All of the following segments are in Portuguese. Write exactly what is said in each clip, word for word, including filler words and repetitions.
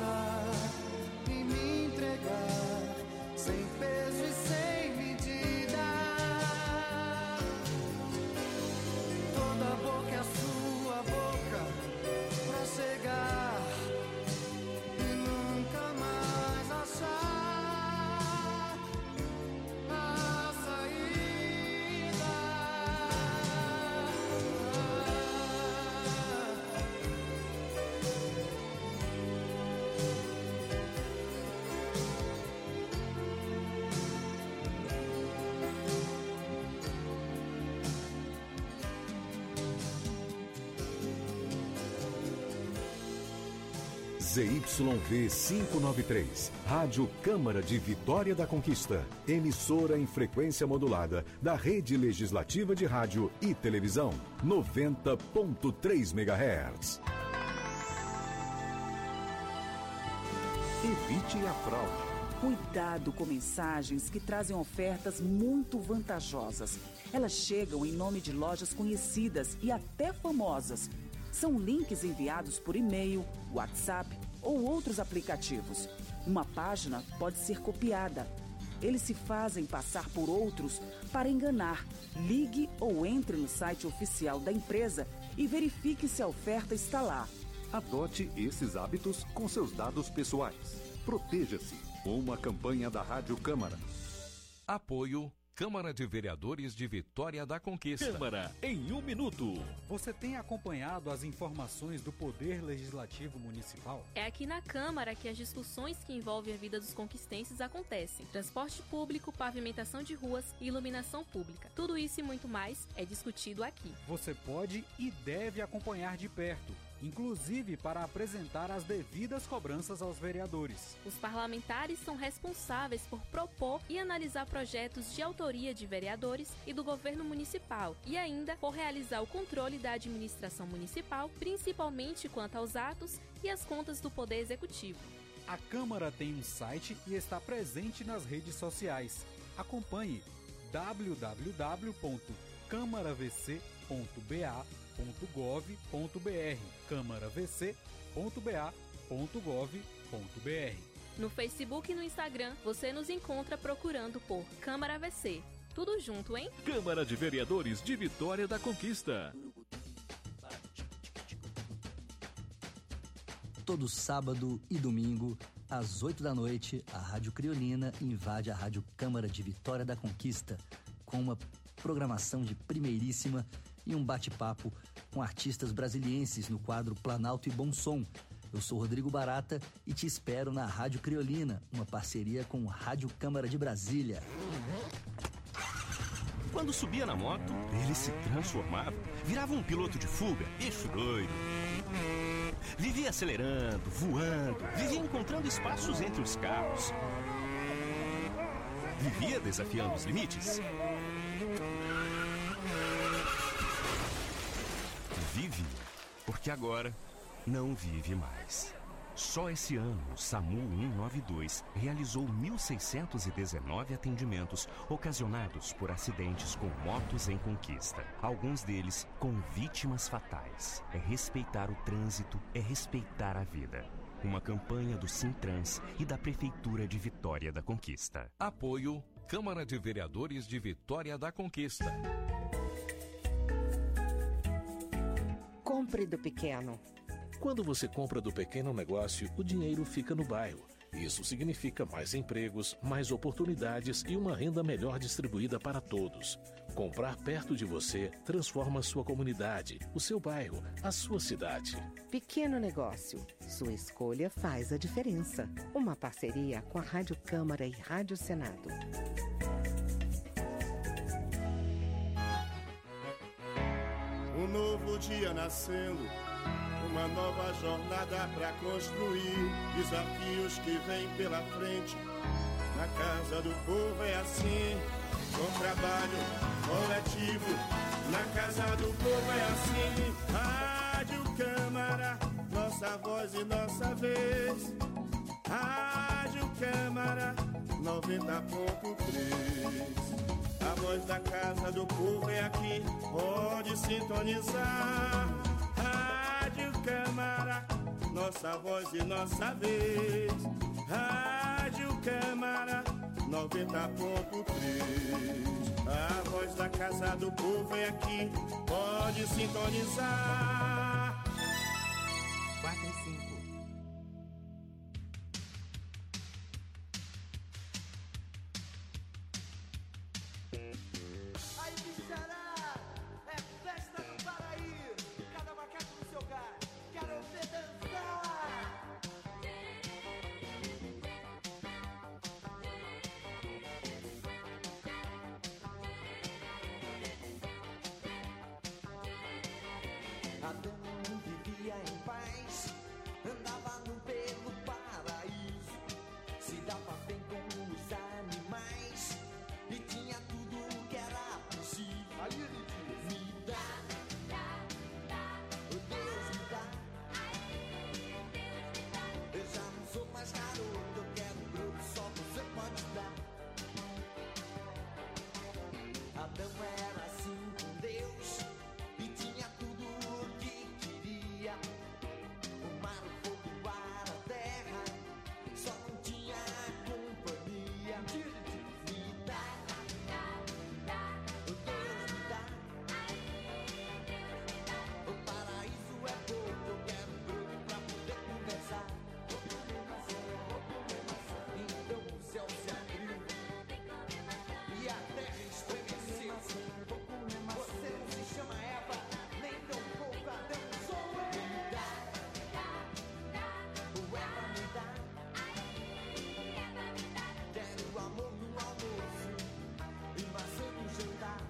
abraçar e me entregar, sem peso e sem medida. Toda boca é a sua boca pra chegar e nunca mais achar a saída. Z Y V quinhentos e noventa e três, Rádio Câmara de Vitória da Conquista, emissora em frequência modulada da Rede Legislativa de Rádio e Televisão, noventa ponto três megahertz. Evite a fraude. Cuidado com mensagens que trazem ofertas muito vantajosas. Elas chegam em nome de lojas conhecidas e até famosas. São links enviados por e-mail, WhatsApp ou outros aplicativos. Uma página pode ser copiada. Eles se fazem passar por outros para enganar. Ligue ou entre no site oficial da empresa e verifique se a oferta está lá. Adote esses hábitos com seus dados pessoais. Proteja-se. Uma campanha da Rádio Câmara. Apoio Câmara de Vereadores de Vitória da Conquista. Câmara em um minuto. Você tem acompanhado as informações do Poder Legislativo Municipal? É aqui na Câmara que as discussões que envolvem a vida dos conquistenses acontecem. Transporte público, pavimentação de ruas e iluminação pública. Tudo isso e muito mais é discutido aqui. Você pode e deve acompanhar de perto, inclusive para apresentar as devidas cobranças aos vereadores. Os parlamentares são responsáveis por propor e analisar projetos de autoria de vereadores e do governo municipal e ainda por realizar o controle da administração municipal, principalmente quanto aos atos e as contas do Poder Executivo. A Câmara tem um site e está presente nas redes sociais. Acompanhe w w w ponto câmara v c ponto b a ponto gov ponto b r câmara v c ponto b a ponto gov ponto b r. No Facebook e no Instagram, você nos encontra procurando por Câmara V C. Tudo junto, hein? Câmara de Vereadores de Vitória da Conquista. Todo sábado e domingo, às oito da noite, a Rádio Criolina invade a Rádio Câmara de Vitória da Conquista com uma programação de primeiríssima e um bate-papo com artistas brasilienses no quadro Planalto e Bom Som. Eu sou Rodrigo Barata e te espero na Rádio Criolina, uma parceria com Rádio Câmara de Brasília. Quando subia na moto, ele se transformava, virava um piloto de fuga, eixo doido. Vivia acelerando, voando, vivia encontrando espaços entre os carros. Vivia desafiando os limites. Vive, porque agora não vive mais. Só esse ano, o SAMU cento e noventa e dois realizou mil seiscentos e dezenove atendimentos ocasionados por acidentes com motos em conquista. Alguns deles com vítimas fatais. É respeitar o trânsito, é respeitar a vida. Uma campanha do Sintrans e da Prefeitura de Vitória da Conquista. Apoio Câmara de Vereadores de Vitória da Conquista. Compre do pequeno. Quando você compra do pequeno negócio, o dinheiro fica no bairro. Isso significa mais empregos, mais oportunidades e uma renda melhor distribuída para todos. Comprar perto de você transforma sua comunidade, o seu bairro, a sua cidade. Pequeno negócio. Sua escolha faz a diferença. Uma parceria com a Rádio Câmara e Rádio Senado. Um novo dia nascendo, uma nova jornada pra construir. Desafios que vêm pela frente, na casa do povo é assim. Com trabalho coletivo, na casa do povo é assim. Rádio Câmara, nossa voz e nossa vez. Rádio Câmara, noventa ponto três. A voz da casa do povo é aqui, pode sintonizar. Rádio Câmara, nossa voz e nossa vez. Rádio Câmara noventa ponto três. A voz da Casa do Povo é aqui, pode sintonizar. quatro e cinco. Aí, bichará, é festa no paraíso. Cada macaco no seu lugar, quero ver dançar. Adão vivia em paz, andava no pelo paraíso, se dava bem com os animais e tinha tudo o que era possível. Aí ele diz: me dá, oh Deus me dá, eu já não sou mais garoto, eu quero um broto, só você pode dar. Adão era assim com Deus e tinha tudo o que queria. O mar, o fogo, o ar, a terra, só não tinha companhia. Me dá, oh Deus me dá, o paraíso é pouco, eu quero um broto pra poder conversar. Então o céu se abriu e a terra estremeceu. Você não se chama Eva, nem tão pouco Adão, sou eu. Me dá, o Eva me dá, quero amor no almoço e maçã no jantar.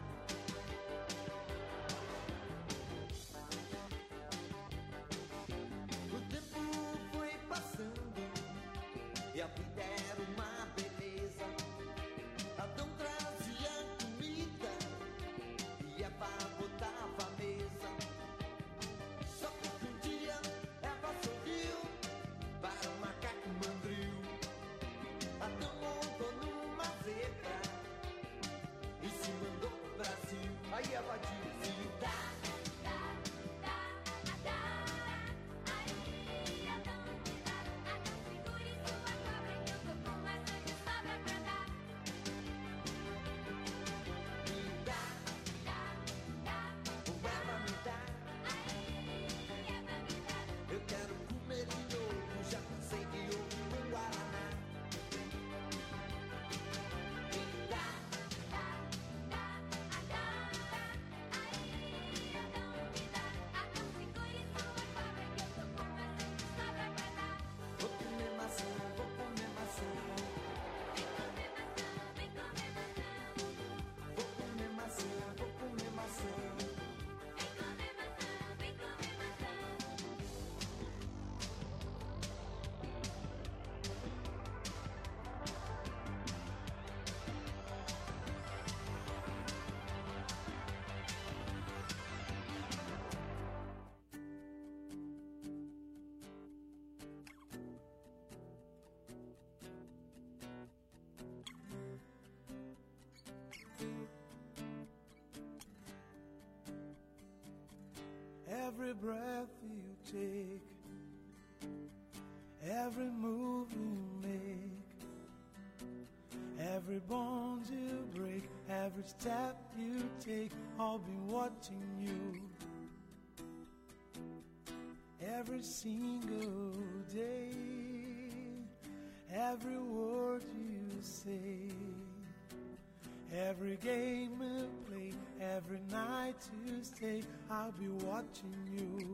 O tempo foi passando e a vida era uma beleza. Adão trazia comida e Eva botava a mesa. Só que um dia Eva sorriu para o macaco mandril. Adão montou numa zebra e se mandou pro Brasil. Aí Eva disse: me dá, me dá, o Eva me dá, eu quero comer de novo, já cansei de ouvir um guaraná. Me dá, vou comer maçã, vou comer maçã. Vou comer maçã, vou comer maçã. Every breath you take, every move you make, every bond you break, every step you take, I'll be watching you. Every single day, every word you say, every game you play, every night you stay, I'll be watching you.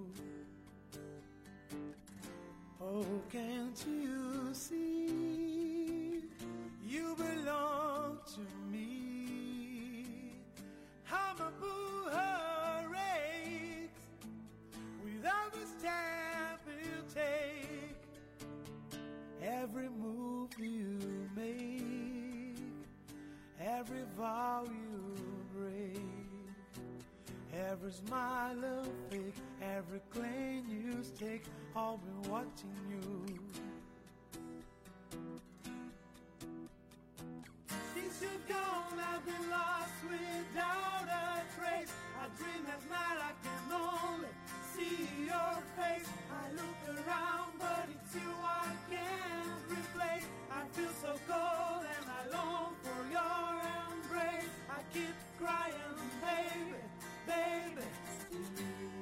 Oh, can't you see? You belong to me. I'm a boo rakes with every step you take, every move you make, every vow you break, every smile you fake, every claim you stake, I'll be watching you. Since you've gone, I've been lost without a trace. I dream last night I can only see your face. I look around, but it's you I can't replace. I feel so cold and I long for your embrace. I keep crying, baby, baby, stay.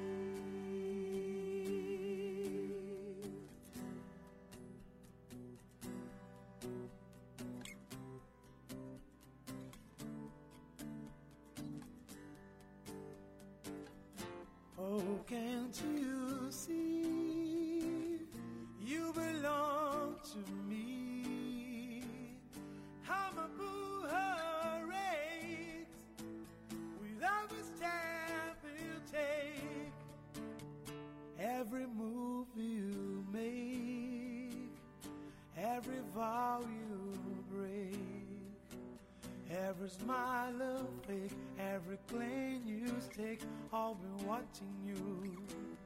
Oh, can't you see you belong to me? I'm a boo hurry with every step you take, every move you make, every vow you break, every smile you fake, every claim you stake. I'll be watching you.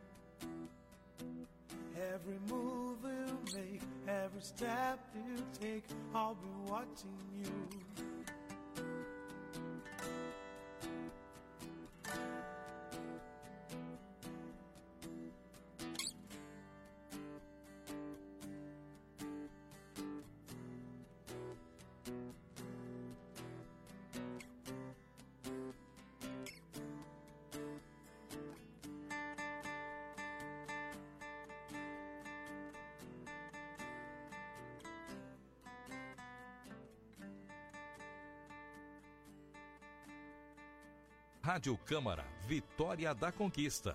Every move you make, every step you take, I'll be watching you. Rádio Câmara, Vitória da Conquista.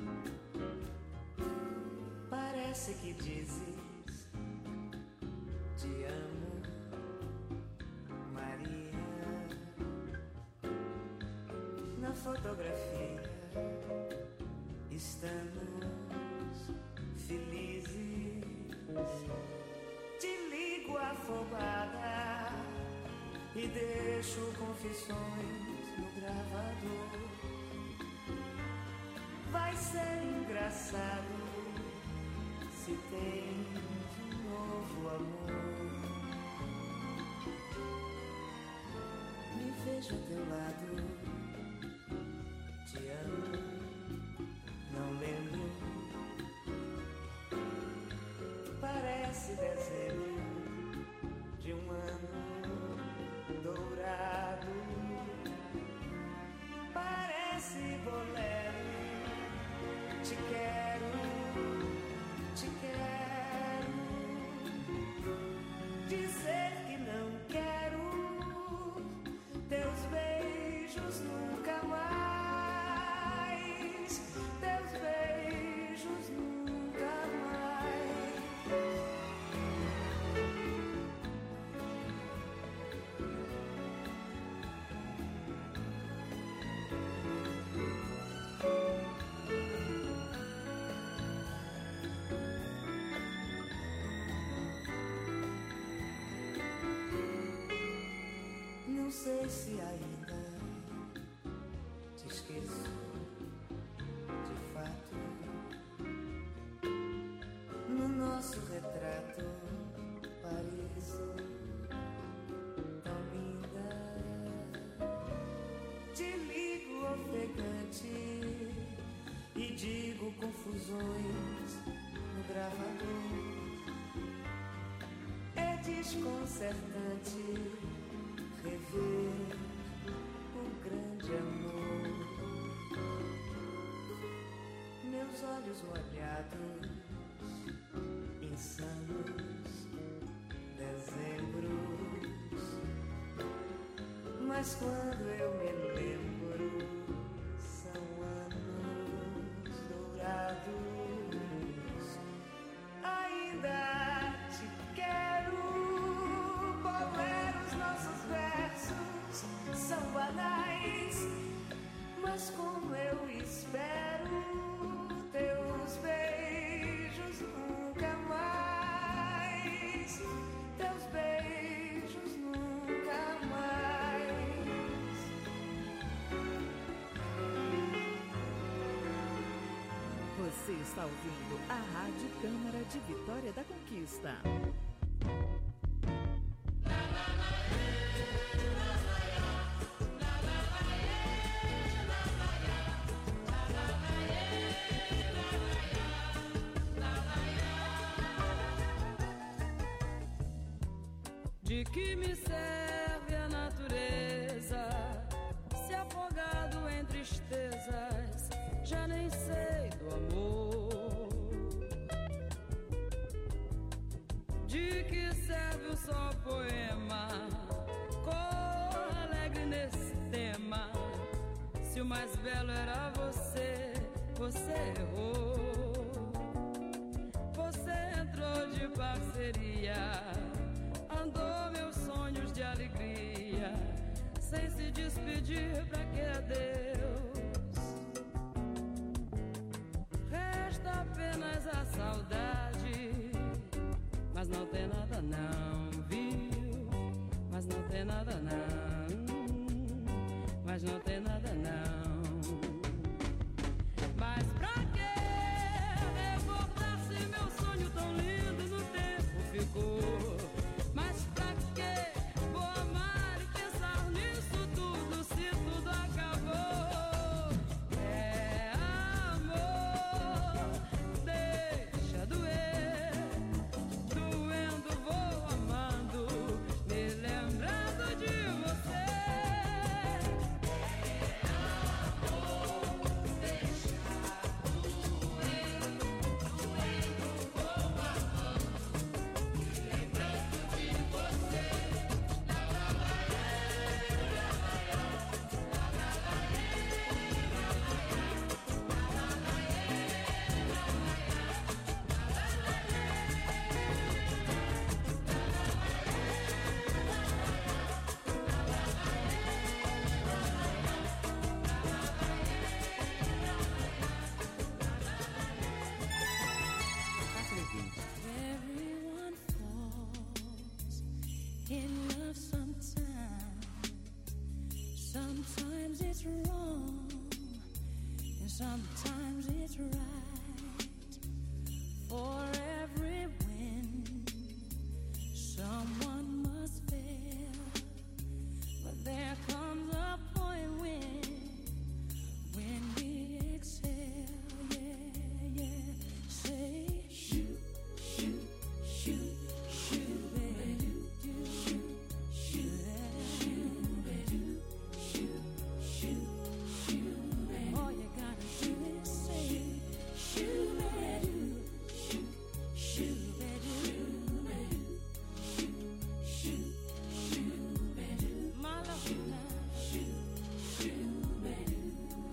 Parece que dizes fotografia estamos felizes. Te ligo afobada e deixo confissões no gravador. Vai ser engraçado se tens um novo amor. Me vejo ao teu lado, te amo, não lembro. Parece dezembro de um ano dourado. Parece bolero. Te quero, te quero. Dizer que não quero teus beijos nunca mais. Teus beijos nunca mais. Não sei se ainda te esqueço de fato. No nosso retrato pareço tão linda. Te ligo ofegante e digo confusões no gravador. É desconcertante rever o grande amor. Meus olhos molhados, insanos, dezembros. Mas quando eu me lembro, são anos dourados. Ainda te quero, boleros, nossos versos são banais, mas como eu espero teus beijos nunca mais. Teus beijos nunca mais. Você está ouvindo a Rádio Câmara de Vitória da Conquista. De que me serve a natureza, se afogado em tristezas, já nem sei do amor. De que serve o só poema, cor alegre nesse tema, se o mais belo era você, você errou. Você entrou de parceria, andou meus sonhos de alegria, sem se despedir, pra que adeus? Resta apenas a saudade, mas não tem nada não, viu? Mas não tem nada não, mas não tem nada não. Mas pra que recordar se meu sonho tão lindo no tempo ficou? Lembrando de você. Sometimes it's wrong, and sometimes it's right. For every win, someone must fail. But there comes a point when, when we exhale, yeah, yeah. Say, shoot, shoot, shoot, shoot, baby, shoot, shoot, shoot, shoot, shoot, shoot, baby. All you gotta do is say, shoot, baby, shoot, shoot, baby, shoot, shoot, shoot, baby. My love now, shoot, shoot, baby.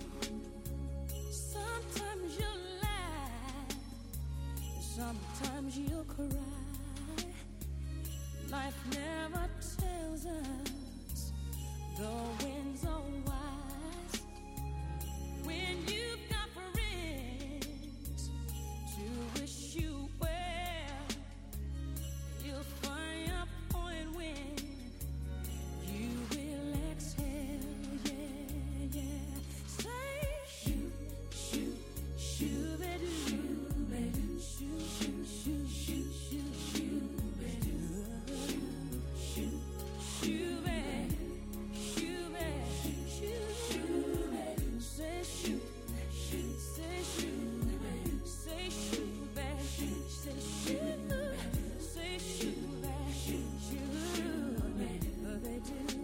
Sometimes you lie, sometimes you cry. Life never tells us the winds are wise. When you've got friends to wish you well, you'll find a point when you will exhale, yeah, yeah. Say, shoot, shoot, shoot, baby, shoot, baby, shoot, shoot, shoot, shoot, shoot, shoot, baby, shoot, shoot, baby, shoot, baby, shoot, shoot, baby. Say shoot, shoot, say shoot, baby, say shoot, baby, say shoot, say shoot, baby, shoot, baby, but they do.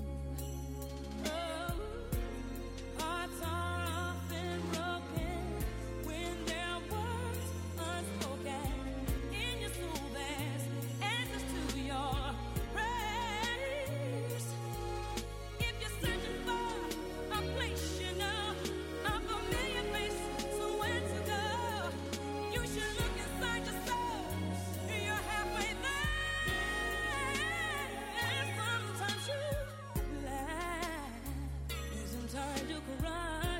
Oh, hearts are often broken when their words unspoken. In your soul there's answers to your prayers. If you're searching for a place you know, a familiar place, somewhere to go, you should look inside your soul. You're halfway there. And sometimes you laugh, and sometimes you cry.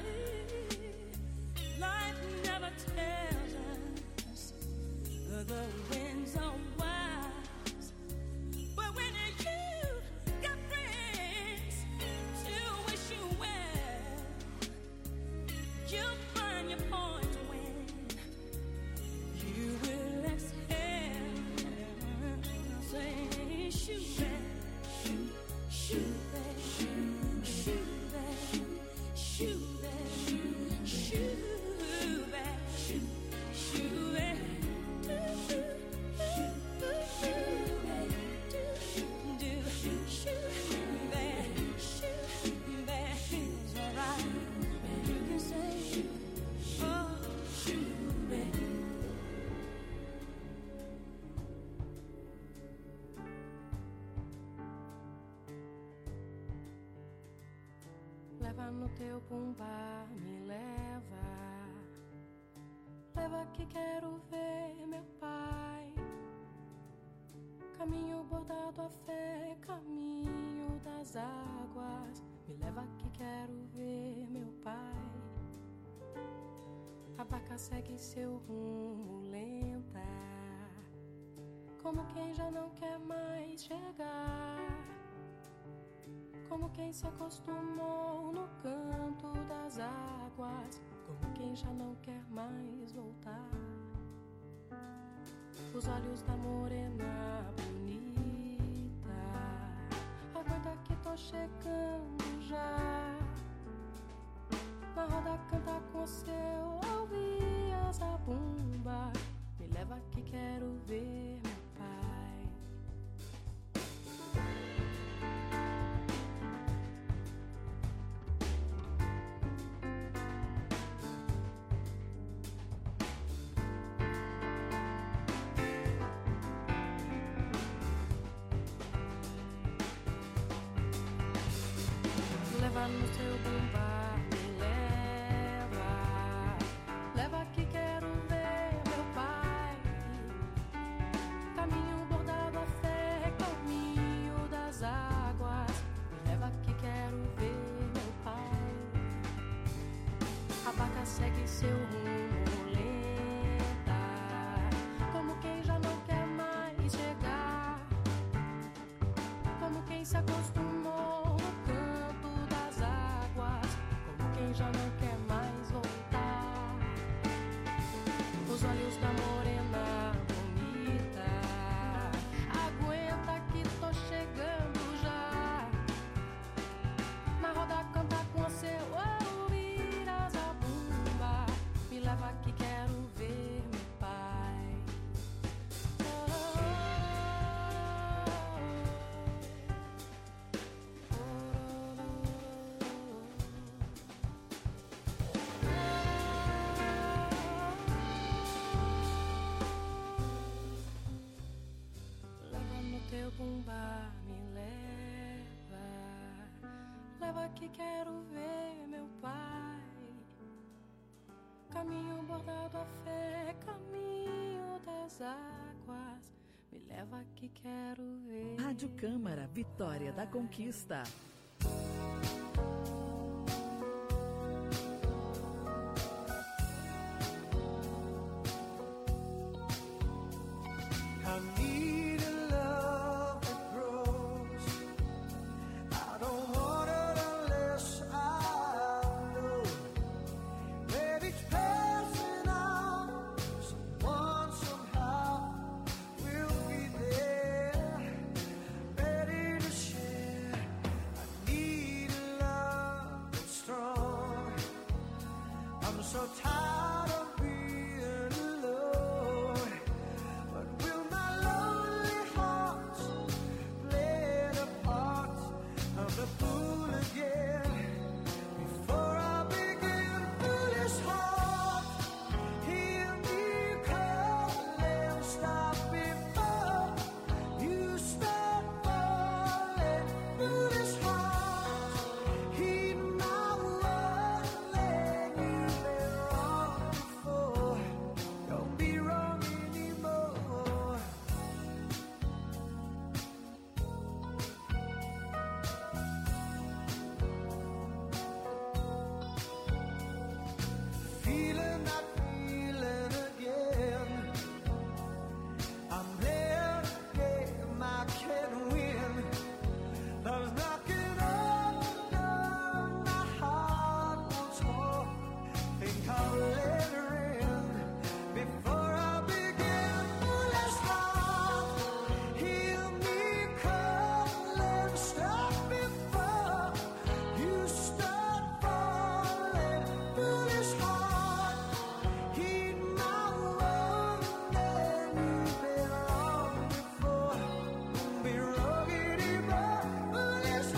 Life never tells us the winds are wise. But when you got friends to wish you well, you'll find your point when you will exhale. Say, shoot back, shoot, shoot back, shoot back, shoot back, shoot back, shoot, shoot back. Leva no teu bumbá, me leva. Leva que quero ver meu pai. Caminho bordado a fé, caminho das águas. Me leva que quero ver meu pai. A barca segue seu rumo lenta, como quem já não quer mais chegar, como quem se acostumou no canto das águas, como quem já não quer mais voltar. Os olhos da morena bonita, aguarda que tô chegando já. Na roda canta com seu ouvir a zabumba. Me leva que quero ver meu pai. Leva no seu bumbá, me leva. Leva que quero ver meu pai. Caminho bordado a fé, caminho das águas. Me leva que quero ver meu pai. A barca segue seu rumo lenta, como quem já não quer mais chegar, como quem se acostumou no canto das já não quer mais voltar. Os olhos da morena bonita, aguenta que tô chegando já. Na roda canta com você, ouvir a zabumba. Me leva que quero ver meu pai. Leva no teu bumba, me leva. Leva que quero ver meu pai. Caminho bordado a fé, caminho das águas. Me leva que quero ver. Rádio Câmara, Vitória da Conquista. I need a love that grows. I don't want it unless I know that it's passing on. Someone somehow will be there, ready to share. I need a love that's strong. I'm so tired of being alone. But will my lonely heart play the part of the fool again? Before I begin, foolish heart, hear me calling. Stop before you start falling. Foolish heart, heed my warning. You've been wrong before, don't be wrong anymore. Feeling that feeling again. I'm there again, I can't win. Love's knocking on my heart once more. Think I'll let her in before I begin. Foolish heart, hear me calling. Stop before you start falling. Foolish heart, heed my warning. You've been wrong before, won't be wrong anymore. Foolish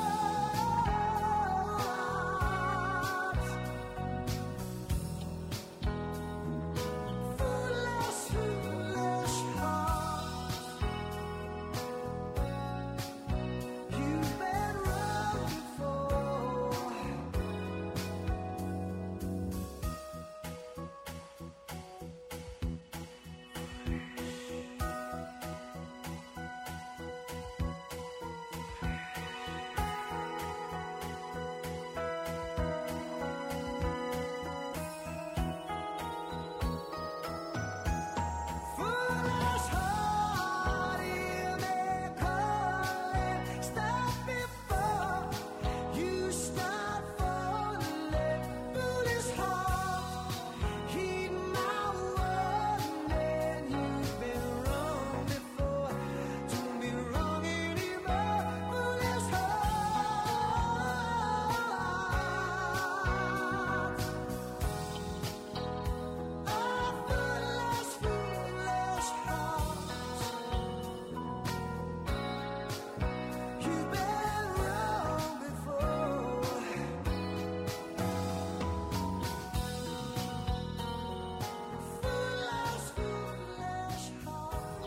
heart, foolish, foolish heart. You've been wrong before. Foolish heart, hear me calling. Stop before you start falling. Foolish heart, heed my warning. You've been wrong before, don't be wrong anymore. Foolish heart, oh foolish, foolish heart. You've been wrong before. Foolish, foolish heart.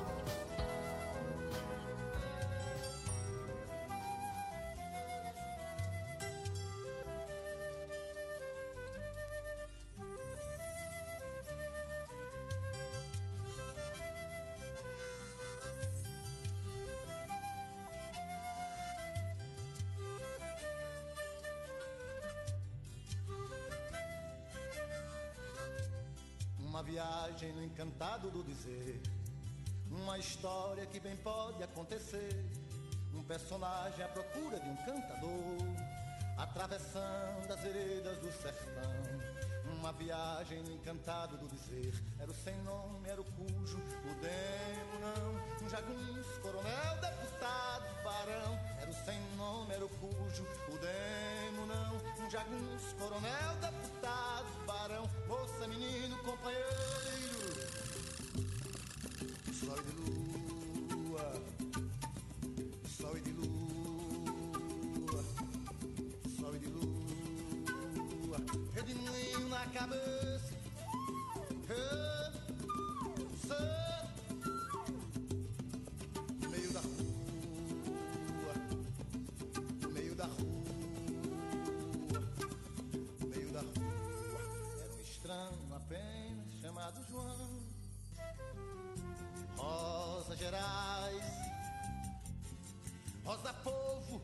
Uma viagem no encantado do dizer, uma história que bem pode acontecer, um personagem à procura de um cantador, atravessando as veredas do sertão. Uma viagem no encantado do dizer. Era o sem nome, era o cujo, o demo não. Um jagunço, coronel, deputado, barão. Era o sem nome, era o cujo, o demo não. Um jagunço, coronel, deputado, barão. Moça, menino, companheiro, sol de lua, sol de lua, sol de lua. Redemoinho na cabeça, no meio da rua, no meio da rua, no meio da rua. Era um estranho apenas chamado João. Rosa Gerais, Rosa Povo,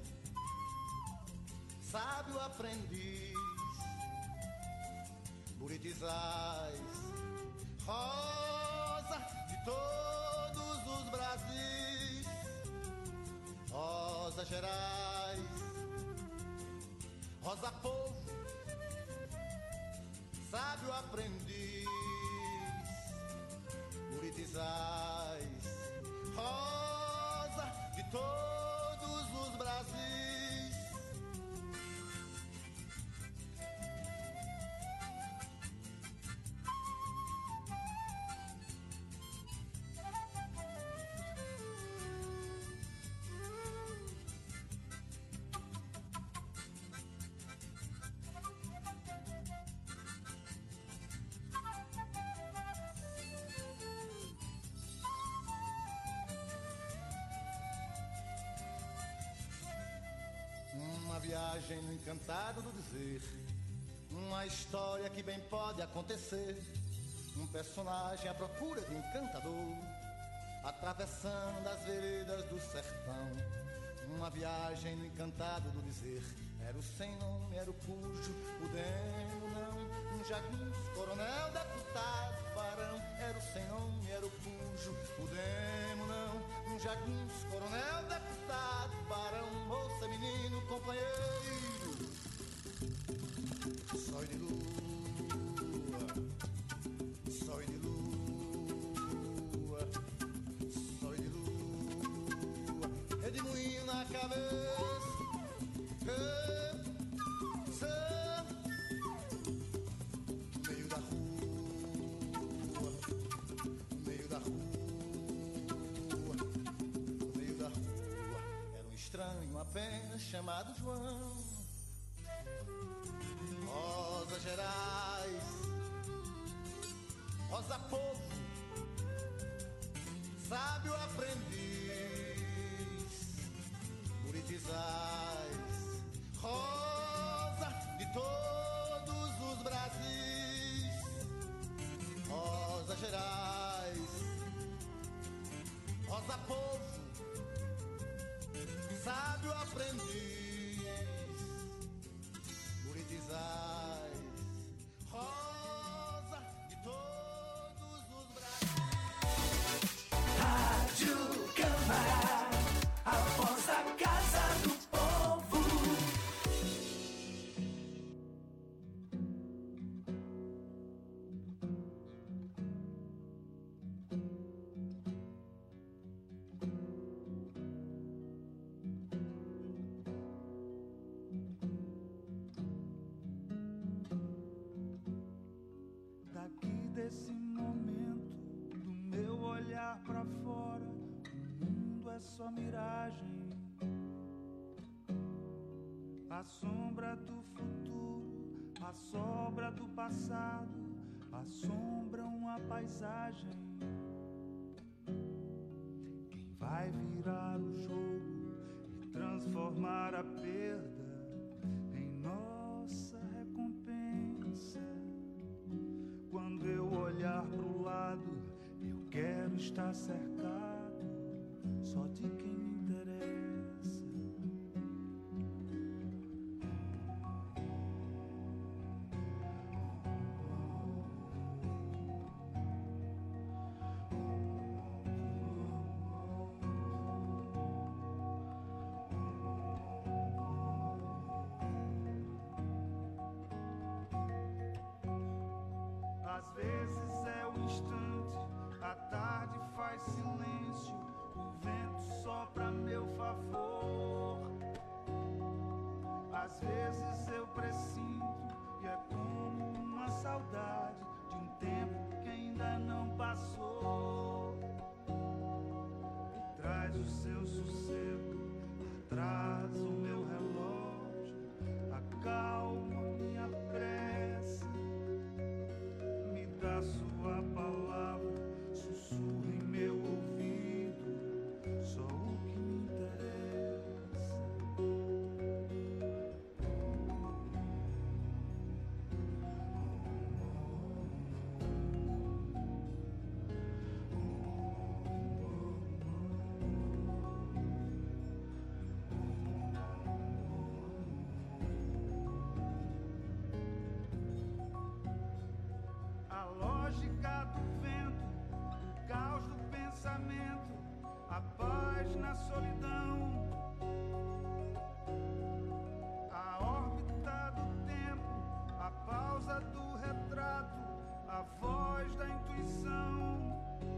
sábio aprendiz, Buritizais, rosa de todos os Brasis, Rosa Gerais, Rosa Povo, sábio aprendiz, Buritizais, rosa de todos os Brasis. Uma viagem no encantado do dizer, uma história que bem pode acontecer. Um personagem à procura de um encantador, atravessando as veredas do sertão. Uma viagem no encantado do dizer. Era o sem nome, era o cujo, o demo não. Um jagunço, coronel, deputado, barão. Era o sem nome, era o cujo, o demo não. Um jagunço, coronel, deputado, barão. Moça, menino, companheiro, sol de lua, sol de lua, sol de lua. Redemoinho na cabeça, no meio da rua, no meio da rua, no meio da rua. Era um estranho apenas chamado João. Rosa Gerais, Rosa Povo, sábio aprendiz, Buritizais, rosa de todos os Brasis, Rosa Gerais, Rosa Povo, sábio aprendiz, Buritizais, rosa de todos os Brasis. Rádio Câmara, a voz da Casa do Povo. Daqui desse momento, do meu olhar pra fora, o mundo é só miragem. A sombra do futuro, a sobra do passado, assombram a paisagem. Quem vai virar o jogo e transformar a perda em nossa recompensa? Quando eu olhar pro lado, eu quero estar cercado só de quem me interessa. a sua palavra sussurra em meu ouvido só o que me interessa. A lógica do vento, o caos do pensamento, a paz na solidão, a órbita do tempo, a pausa do retrato, a voz da intuição,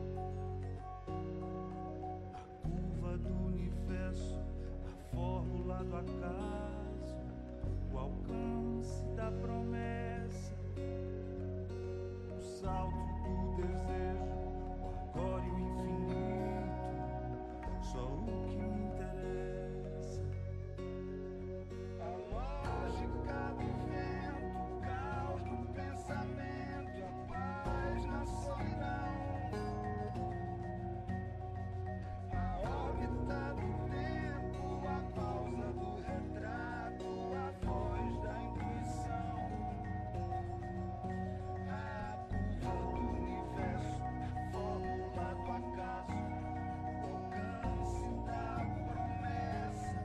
a curva do universo, a fórmula do acaso, o alcance da promessa, o salto do desejo, o agora e o infinito, só o que me interessa. A lógica do vento, o caos do pensamento, a paz na solidão, a órbita do tempo, a pausa do retrato, a voz da intuição, a curva do universo, a fórmula do acaso, o alcance da promessa,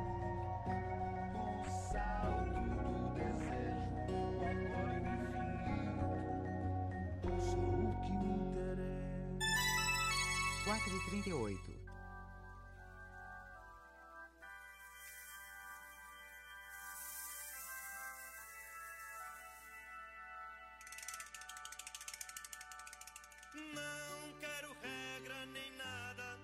o salto do desejo, o agora e o infinito, só o que me interessa. quatro e trinta e oito. Não quero regra nem nada,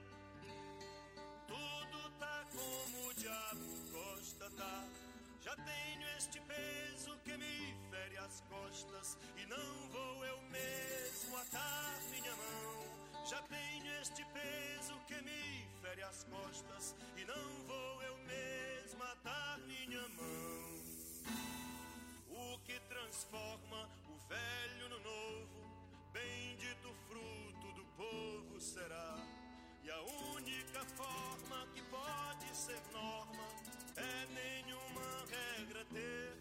tudo tá como o diabo gosta, tá? Já tenho este peso que me fere as costas e não vou eu mesmo atar minha mão. Já tenho este peso que me fere as costas e não vou eu mesmo atar minha mão. O que transforma o velho no novo, bendito fruto do povo será. E a única forma que pode ser norma é nenhuma regra ter,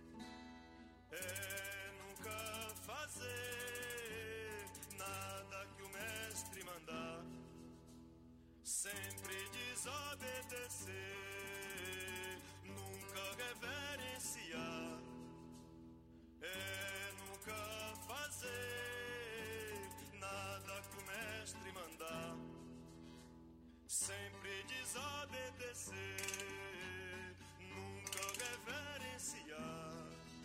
é nunca fazer nada que o mestre mandar, sempre desobedecer, nunca reverenciar, é nunca fazer nada que o mestre mandar, sempre desobedecer, nunca reverenciar.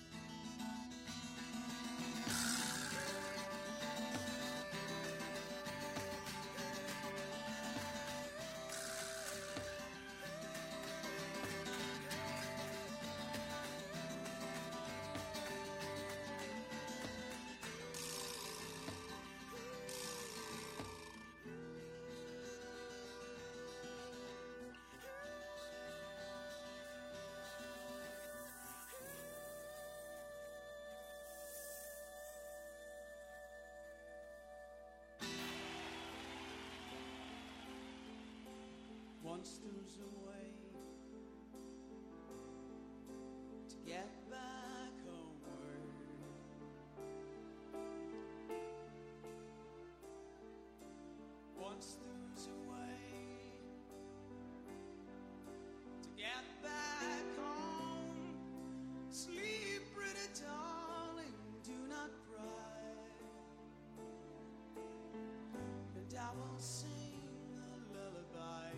Once there's a way to get back homeward, once there's a way to get back home. Sleep, pretty darling, do not cry, and I will sing a lullaby.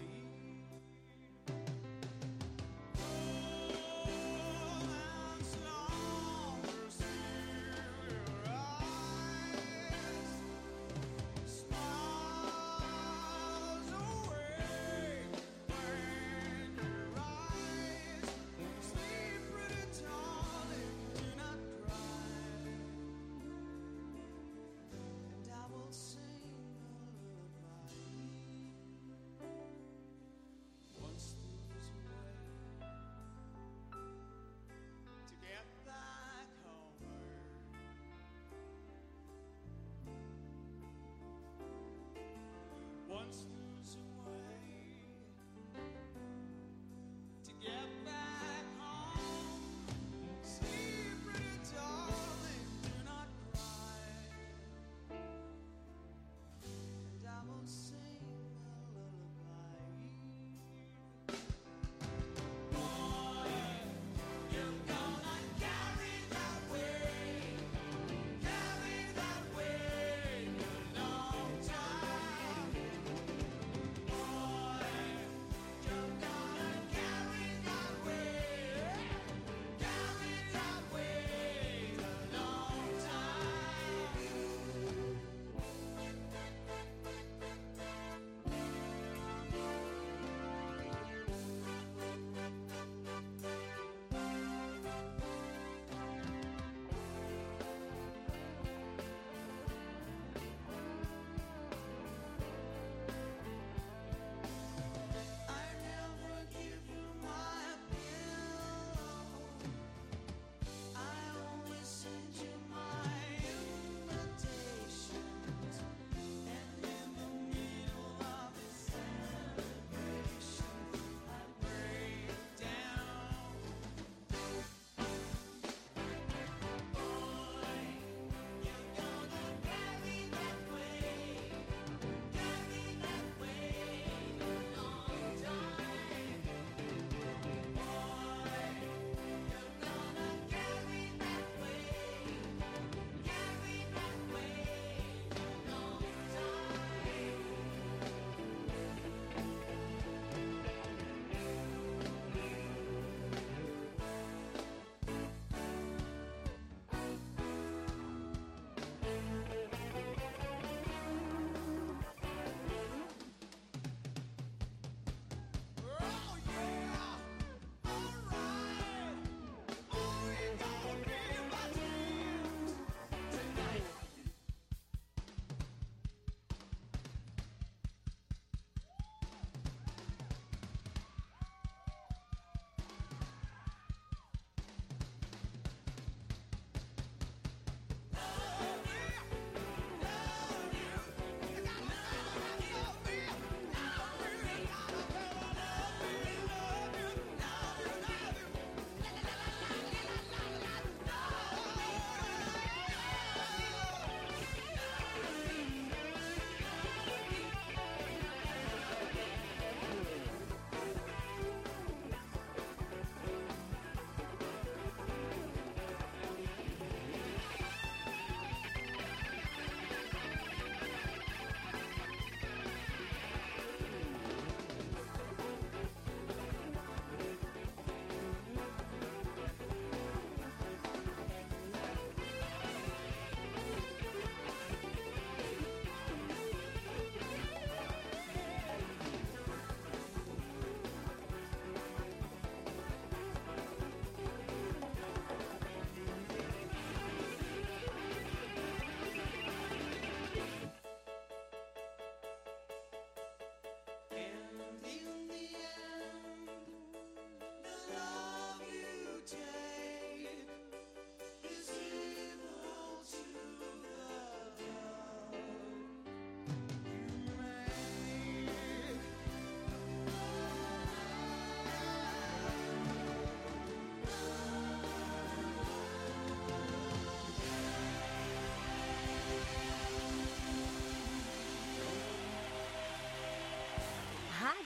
Smile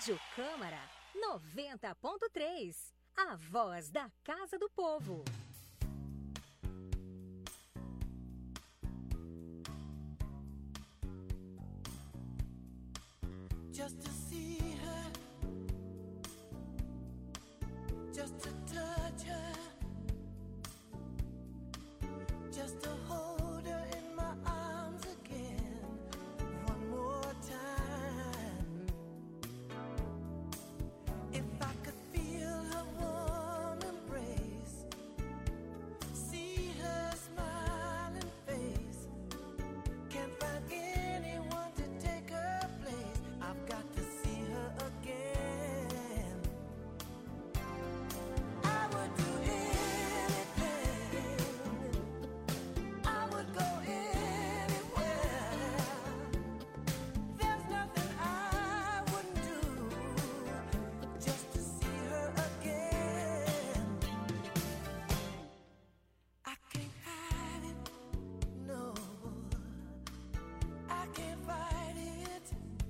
Rádio Câmara noventa ponto três. A voz da Casa do Povo. Just to see her, just to touch her, just to hold her in my arms again one more time. If I could feel her warm embrace, see her smiling face, can't find anyone to take her place. I've got to see her again. I would do anything. I would go anywhere. There's nothing I wouldn't do just to see her again. I can't hide it, no. I can't fight it.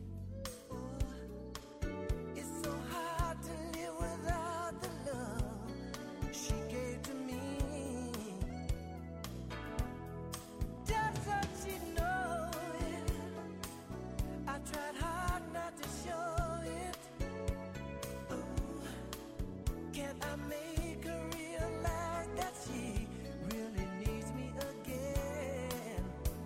It's so hard to live without the love she gave to me. Just so she know it. I tried hard not to show it. Ooh, can't I make her realize that she really needs me again?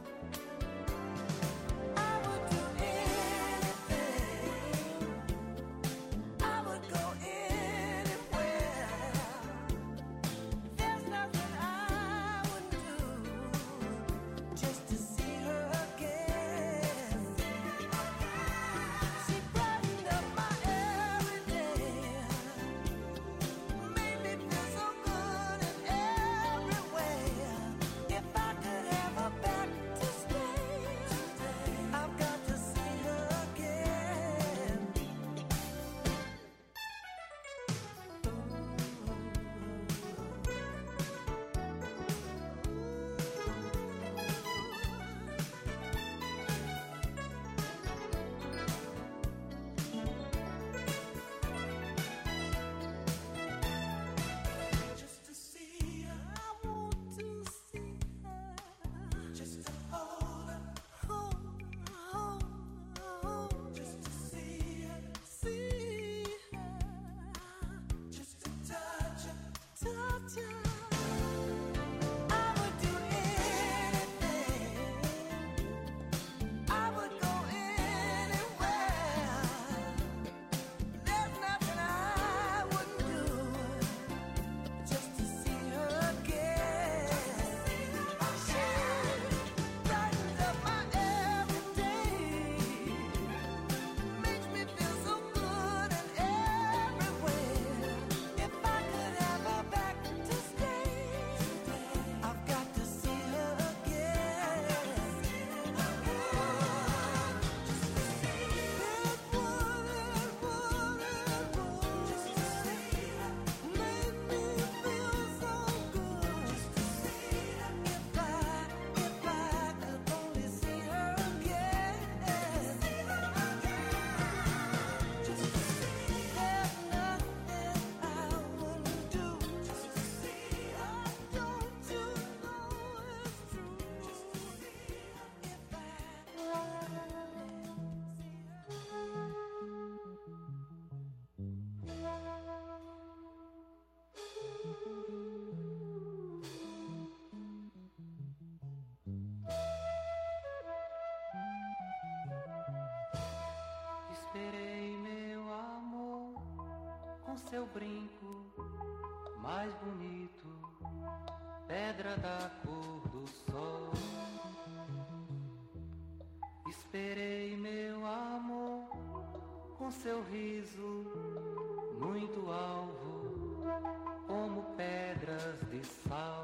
I would do anything. I would go anywhere. There's nothing I wouldn't do just to see her again. She brightened up my every day, made me feel so good in every way. If I could have her back to stay, I've got to see her again. Just to see her, I want to see her. Just to hold her, hold her, hold her, hold her. Just to see her, see her. Just to touch her, touch her. I would do anything. I would go anywhere. There's nothing I wouldn't do just to see her again. She brightens up my every day, makes me feel so good in every way. If I could have her back to stay, I've got to see her again. It would, it would, it would just to see her, make me feel so good. Just to see her, if I, if I could only see her again. Just to see her, just to see her, there's nothing I wouldn't do. Just to see her, don't you know it's true? Just to see her, if I Esperei meu amor com seu brinco mais bonito, pedra da cor do sol. Esperei meu amor com seu riso muito alvo, como pedras de sal.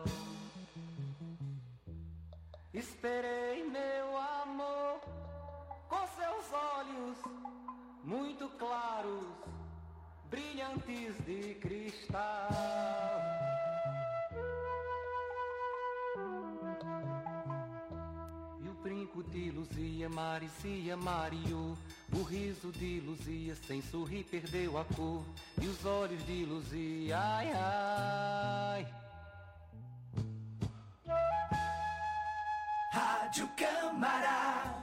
Esperei meu amor com seus olhos muito claros, brilhantes de cristal. E o brinco de Luzia, Maricia, Mariu. O riso de Luzia, sem sorrir, perdeu a cor. E os olhos de Luzia, ai, ai. Rádio Câmara.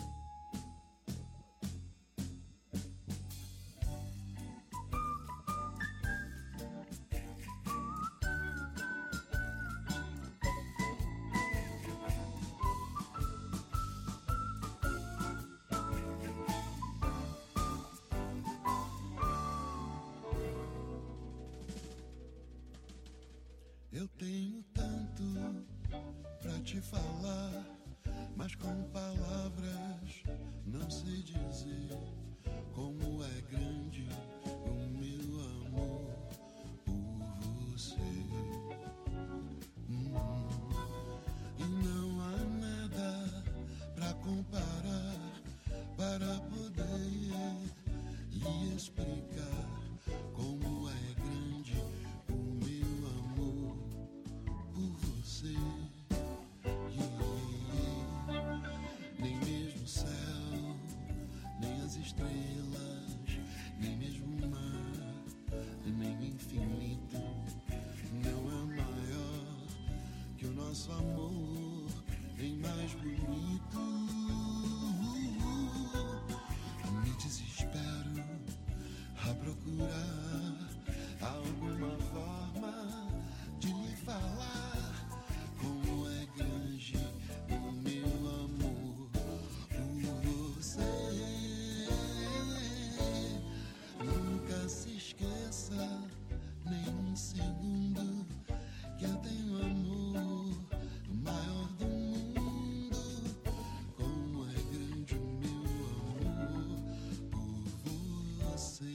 Eu tenho tanto pra te falar, mas com palavras não sei dizer como é grande o meu amor por você. Hum, e não há nada pra comparar, para poder lhe explicar como é grande o meu amor por você. Nem mesmo o céu, nem as estrelas, nem mesmo o mar, nem o infinito não é maior que o nosso amor, nem mais bonito. Me desespero a procurar alguma forma de lhe falar como é grande o meu amor por você. Nunca se esqueça, nem um segundo, que eu tenho amor maior do mundo. Como é grande o meu amor por você.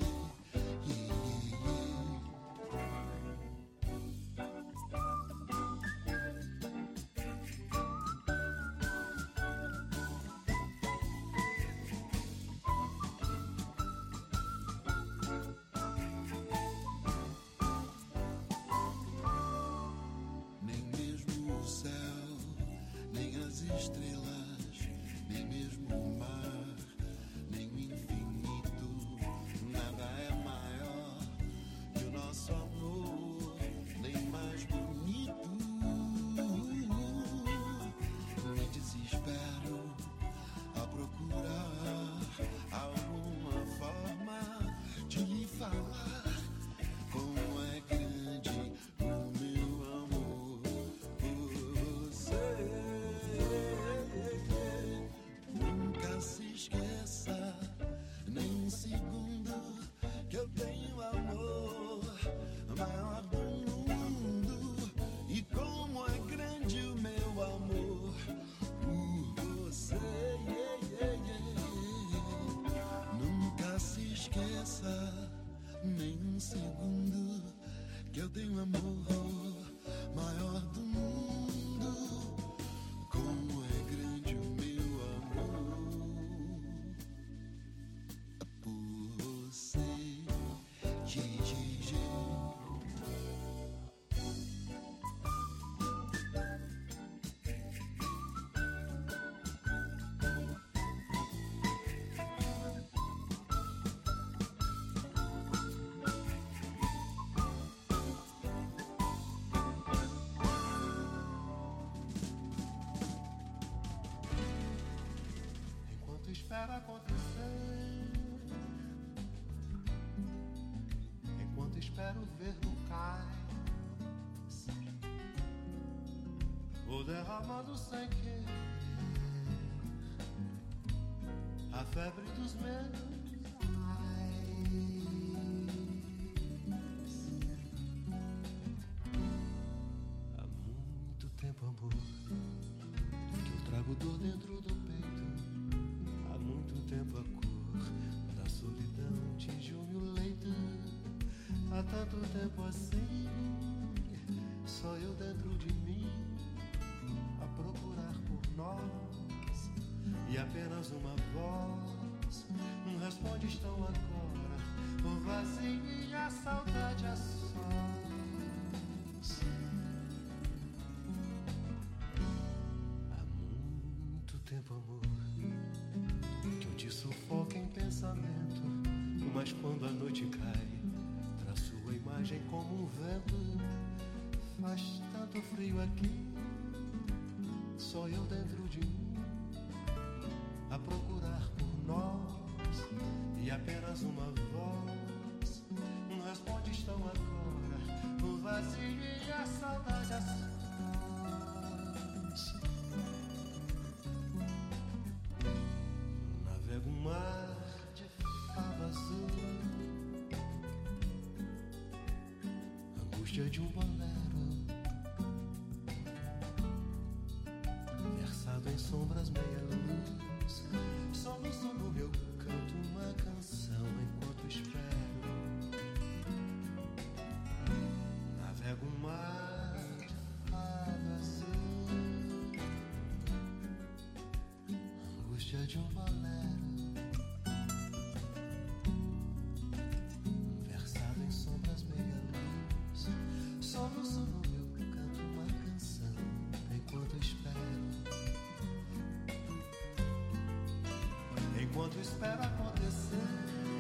Nem mesmo o céu, nem as estrelas, nem mesmo o mar, nem o infinito, nada é maior que o nosso amor, nem mais bonito. Me desespero a procurar alguma forma de lhe falar como é grande o meu amor por você. Nunca se esqueça, nem um segundo, que eu tenho amor maior do mundo. E como é grande o meu amor por você. Nunca se esqueça, nem um segundo, que eu tenho amor maior do mundo. Como é grande o meu amor por você. G, G, G. Enquanto espera acontecer, enquanto espero ver no cais o derramando sem querer a febre dos meus ais. Há muito tempo, amor, que eu trago dor dentro do peito. Há muito tempo a cor da solidão tingiu meu leito. Há tanto tempo assim, só eu dentro de mim a procurar por nós. E apenas uma voz não responde, estão agora o vazio e a saudade a sós. Há muito tempo, amor, que eu te sufoco em pensamento, mas quando a noite cai, traz sua imagem como um vento. Faz tanto frio aqui, só eu dentro de mim, a procurar por nós, e apenas uma voz não responde, estão agora o vazio e a saudade a sós. Navego um mar de fava azul, angústia de um bolero, versado em sombras meia luz, soluço no meu canto uma canção enquanto espero. Navego um mar de fava azul, angústia de um bolero, versado em sombras meia luz, soluço no meu canto uma canção enquanto espero. Enquanto espero acontecer,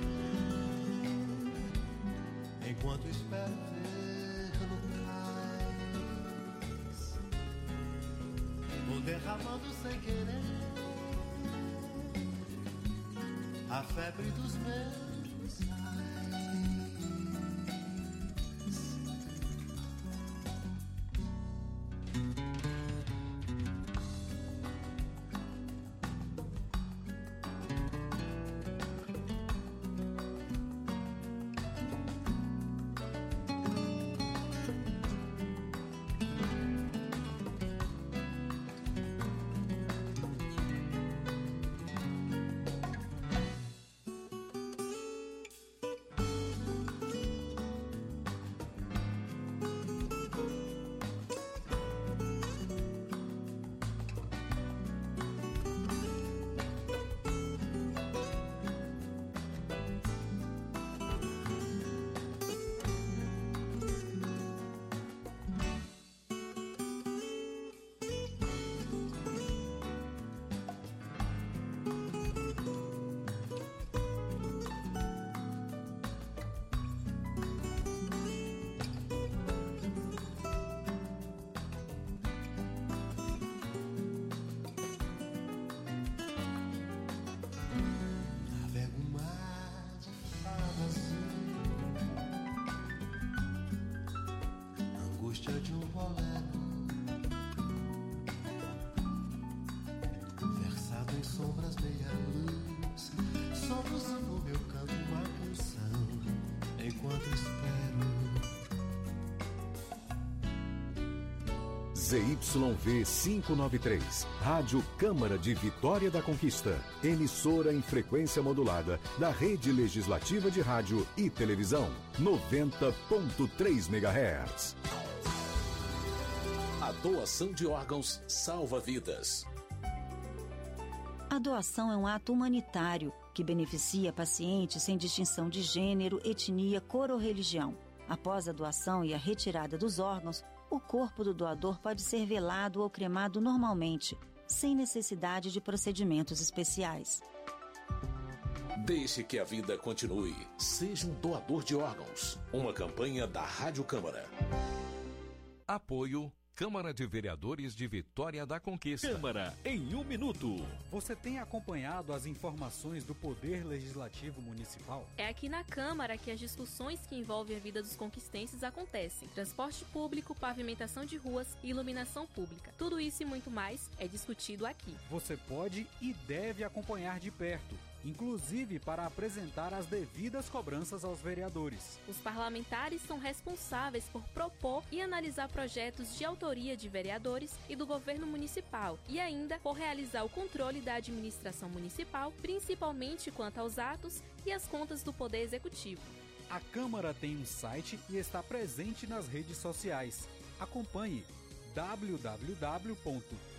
enquanto espero ver no cais o derramando sem querer a febre dos meus sais. Angústia de um bolero, versado em sombras meia luz, soluço no meu canto uma canção enquanto espero. Z Y V quinhentos e noventa e três, Rádio Câmara de Vitória da Conquista, emissora em frequência modulada da Rede Legislativa de Rádio e Televisão, noventa ponto três megahertz. A doação de órgãos salva vidas. A doação é um ato humanitário que beneficia pacientes sem distinção de gênero, etnia, cor ou religião. Após a doação e a retirada dos órgãos, o corpo do doador pode ser velado ou cremado normalmente, sem necessidade de procedimentos especiais. Deixe que a vida continue. Seja um doador de órgãos. Uma campanha da Rádio Câmara. Apoio Câmara de Vereadores de Vitória da Conquista. Câmara em um minuto. Você tem acompanhado as informações do Poder Legislativo Municipal? É aqui na Câmara que as discussões que envolvem a vida dos conquistenses acontecem. Transporte público, pavimentação de ruas e iluminação pública. Tudo isso e muito mais é discutido aqui. Você pode e deve acompanhar de perto, inclusive para apresentar as devidas cobranças aos vereadores. Os parlamentares são responsáveis por propor e analisar projetos de autoria de vereadores e do governo municipal e ainda por realizar o controle da administração municipal, principalmente quanto aos atos e as contas do Poder Executivo. A Câmara tem um site e está presente nas redes sociais. Acompanhe w w w ponto